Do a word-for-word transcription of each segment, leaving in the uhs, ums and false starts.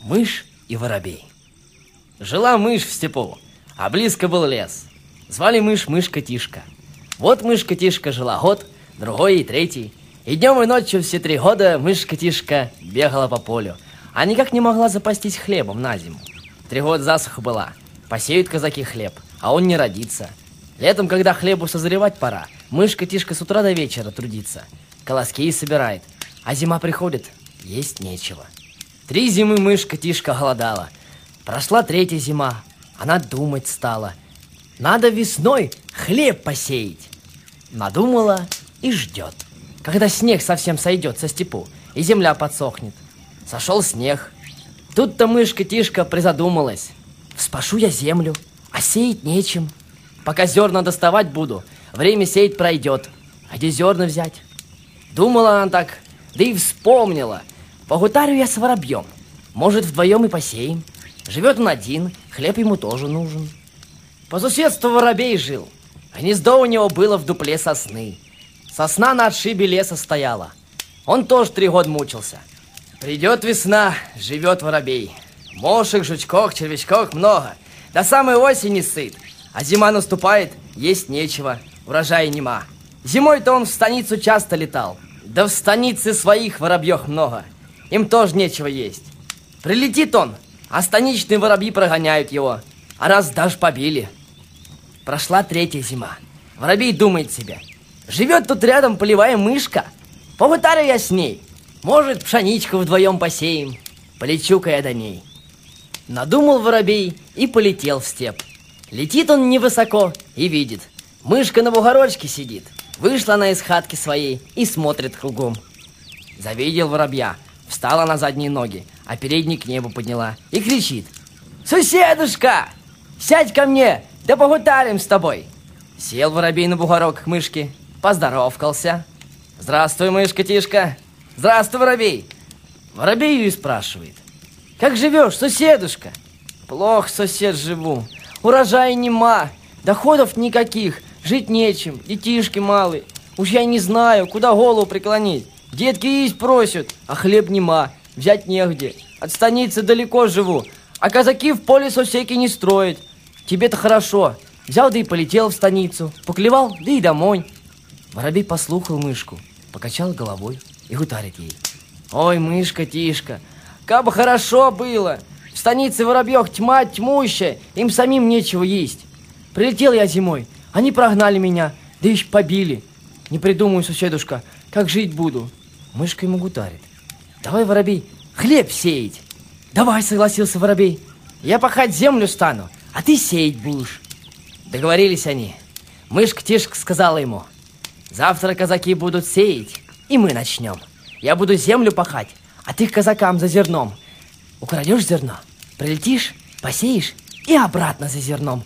Мышь и воробей. Жила мышь в степу, а близко был лес. Звали мышь Мышка-Тишка. Вот Мышка-Тишка жила год, другой и третий. И днем и ночью все три года Мышка-Тишка бегала по полю, а никак не могла запастись хлебом на зиму. Три года засуха была. Посеют казаки хлеб, а он не родится. Летом, когда хлебу созревать пора, Мышка-Тишка с утра до вечера трудится, колоски собирает, а зима приходит, есть нечего. Три зимы Мышка-Тишка голодала. Прошла третья зима, она думать стала. Надо весной хлеб посеять. Надумала и ждет, когда снег совсем сойдет со степу, и земля подсохнет. Сошел снег. Тут-то Мышка-Тишка призадумалась. Вспашу я землю, а сеять нечем. Пока зерна доставать буду, время сеять пройдет. А где зерна взять? Думала она так, да и вспомнила. Погутарю я с воробьем. Может, вдвоем и посеем. Живет он один, хлеб ему тоже нужен. По соседству воробей жил. Гнездо у него было в дупле сосны. Сосна на отшибе леса стояла. Он тоже три года мучился. Придет весна, живет воробей. Мошек, жучков, червячков много. До самой осени сыт. А зима наступает, есть нечего, урожая нема. Зимой-то он в станицу часто летал. Да в станице своих воробьев много. Им тоже нечего есть. Прилетит он, а станичные воробьи прогоняют его. А раз даже побили. Прошла третья зима. Воробей думает себе: живет тут рядом полевая мышка. Погутарю я с ней. Может, пшеничку вдвоем посеем. Полечу-ка я до ней. Надумал воробей и полетел в степь. Летит он невысоко и видит: мышка на бугорочке сидит. Вышла она из хатки своей и смотрит кругом. Завидел воробья, встала на задние ноги, а передний к небу подняла и кричит: «Соседушка, сядь ко мне, да погутарим с тобой!» Сел воробей на бугорок к мышке, поздоровкался. «Здравствуй, Мышка-Тишка!» «Здравствуй, воробей!» Воробей ее и спрашивает: «Как живешь, соседушка?» «Плохо, сосед, живу. Урожая нема, доходов никаких, жить нечем, детишки малые. Уж я не знаю, куда голову преклонить. Детки есть просят, а хлеб нема, взять негде. От станицы далеко живу, а казаки в поле сосеки не строят. Тебе-то хорошо. Взял да и полетел в станицу, поклевал, да и домой». Воробей послухал мышку, покачал головой и гутарит ей: «Ой, Мышка-Тишка, как бы хорошо было! В станице воробьев тьма тьмущая, им самим нечего есть. Прилетел я зимой, они прогнали меня, да еще побили. Не придумаю, соседушка, как жить буду». Мышка ему гутарит: «Давай, воробей, хлеб сеять». «Давай», — согласился воробей, «я пахать землю стану, а ты сеять будешь». Договорились они. Мышка-Тишка сказала ему: «Завтра казаки будут сеять, и мы начнем. Я буду землю пахать, а ты к казакам за зерном. Украдешь зерно, прилетишь, посеешь и обратно за зерном».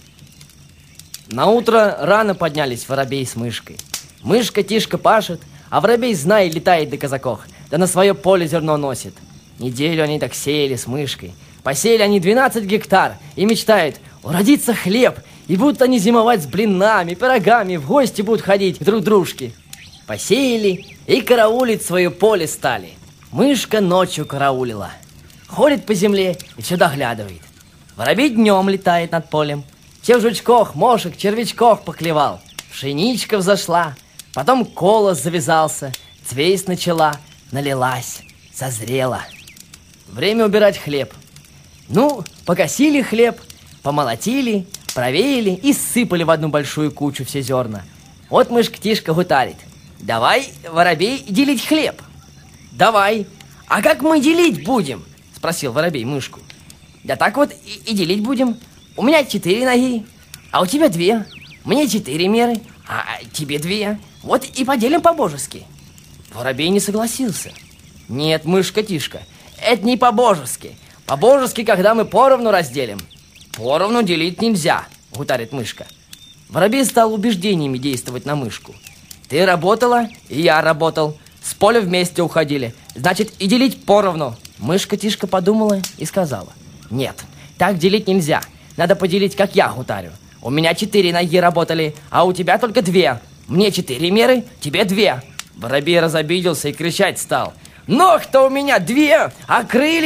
Наутро рано поднялись воробей с мышкой. Мышка-Тишка пашет, а воробей, знай, летает до казаков, да на свое поле зерно носит. Неделю они так сеяли с мышкой. Посеяли они двенадцать гектар и мечтают: уродится хлеб, и будут они зимовать с блинами, пирогами, в гости будут ходить к друг дружке. Посеяли и караулить свое поле стали. Мышка ночью караулила. Ходит по земле и все доглядывает. Воробей днем летает над полем. Всех жучков, мошек, червячков поклевал. Пшеничка взошла, потом колос завязался, цвесть начала, налилась, созрела. Время убирать хлеб. Ну, покосили хлеб, помолотили, провеяли и сыпали в одну большую кучу все зерна. Вот Мышка-Тишка гутарит: «Давай, воробей, делить хлеб». «Давай. А как мы делить будем?» — спросил воробей мышку. «Да так вот и, и делить будем. У меня четыре ноги, а у тебя две. Мне четыре меры, а тебе две. Вот и поделим по-божески». Воробей не согласился. «Нет, Мышка-Тишка, это не по-божески. По-божески, когда мы поровну разделим». «Поровну делить нельзя», — гутарит мышка. Воробей стал убеждениями действовать на мышку. «Ты работала, и я работал. С поля вместе уходили. Значит, и делить поровну». Мышка-Тишка подумала и сказала: «Нет, так делить нельзя. Надо поделить, как я гутарю. У меня четыре ноги работали, а у тебя только две. Мне четыре меры, тебе две». Воробей разобиделся и кричать стал: «Ног-то у меня две, а крылья?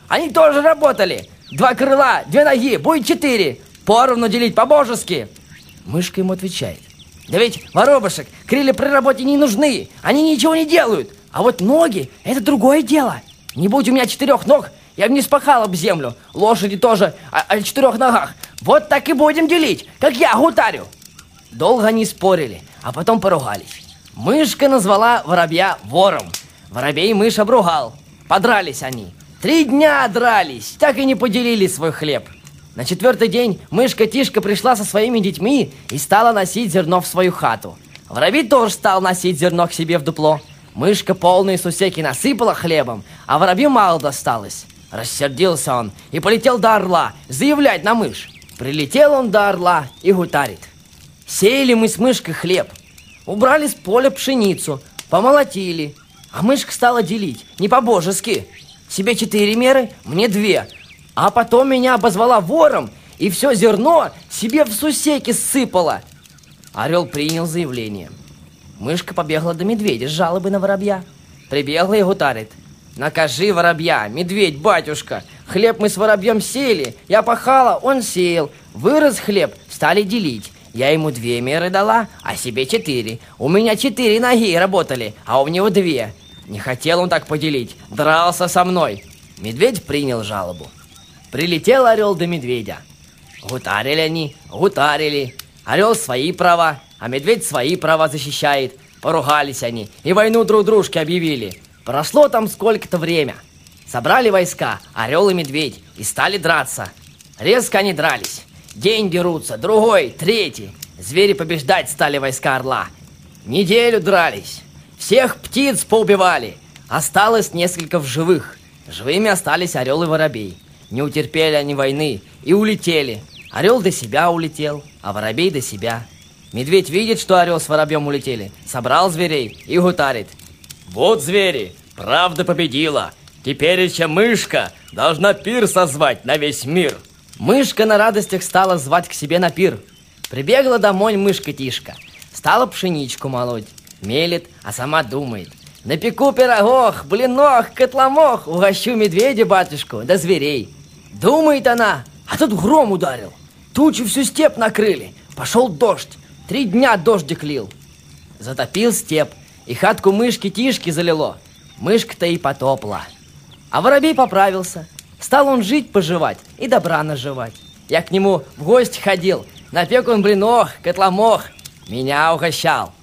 Они тоже работали. Два крыла, две ноги, будет четыре. Поровну делить по-божески. Мышка ему отвечает: да ведь, воробушек, крылья при работе не нужны. Они ничего не делают. А вот ноги – это другое дело. Не будь у меня четырех ног, я бы не спахала б землю. Лошади тоже о, о четырех ногах. Вот так и будем делить, как я гутарю. Долго они спорили, а потом поругались. Мышка назвала воробья вором. Воробей мышь обругал. Подрались они. Три дня дрались, так и не поделили свой хлеб. На четвертый день мышка-тишка пришла со своими детьми и стала носить зерно в свою хату. Воробей тоже стал носить зерно к себе в дупло. Мышка полные сусеки насыпала хлебом, а воробью мало досталось. Рассердился он и полетел до орла заявлять на мышь. Прилетел он до орла и гутарит: сеяли мы с мышкой хлеб, убрали с поля пшеницу, помолотили, а мышка стала делить, не по-божески. Себе четыре меры, мне две. А потом меня обозвала вором и все зерно себе в сусеки ссыпала. Орел принял заявление. Мышка побегла до медведя с жалобой на воробья. Прибегла и гутарит: накажи воробья, медведь, батюшка. Хлеб мы с воробьем сеяли, я пахала, он сеял. Вырос хлеб, стали делить. Я ему две меры дала, а себе четыре. У меня четыре ноги работали, а у него две. Не хотел он так поделить, дрался со мной. Медведь принял жалобу. Прилетел орел до медведя. Гутарили они, гутарили. Орел свои права, а медведь свои права защищает. Поругались они и войну друг дружке объявили. Прошло там сколько-то время. Собрали войска орел и медведь и стали драться. Резко они дрались. День дерутся, другой, третий. Звери побеждать стали войска орла. Неделю дрались. Всех птиц поубивали. Осталось несколько в живых. Живыми остались орел и воробей. Не утерпели они войны и улетели. Орел до себя улетел, а воробей до себя. Медведь видит, что орел с воробьем улетели, собрал зверей и гутарит: вот звери, правда победила. Теперь еще мышка должна пир созвать на весь мир. Мышка на радостях стала звать к себе на пир. Прибегла домой мышка-тишка. Стала пшеничку молоть. Мелет, а сама думает: напеку пирогох, блинох, котломох, угощу медведя батюшку да зверей. Думает она, а тут гром ударил. Тучи всю степь накрыли. Пошел дождь. Три дня дождик лил. Затопил степь, и хатку мышки-тишки залило. Мышка-то и потопла. А воробей поправился. Стал он жить-поживать и добра наживать. Я к нему в гости ходил. Напек он блинох, котломох. Меня угощал.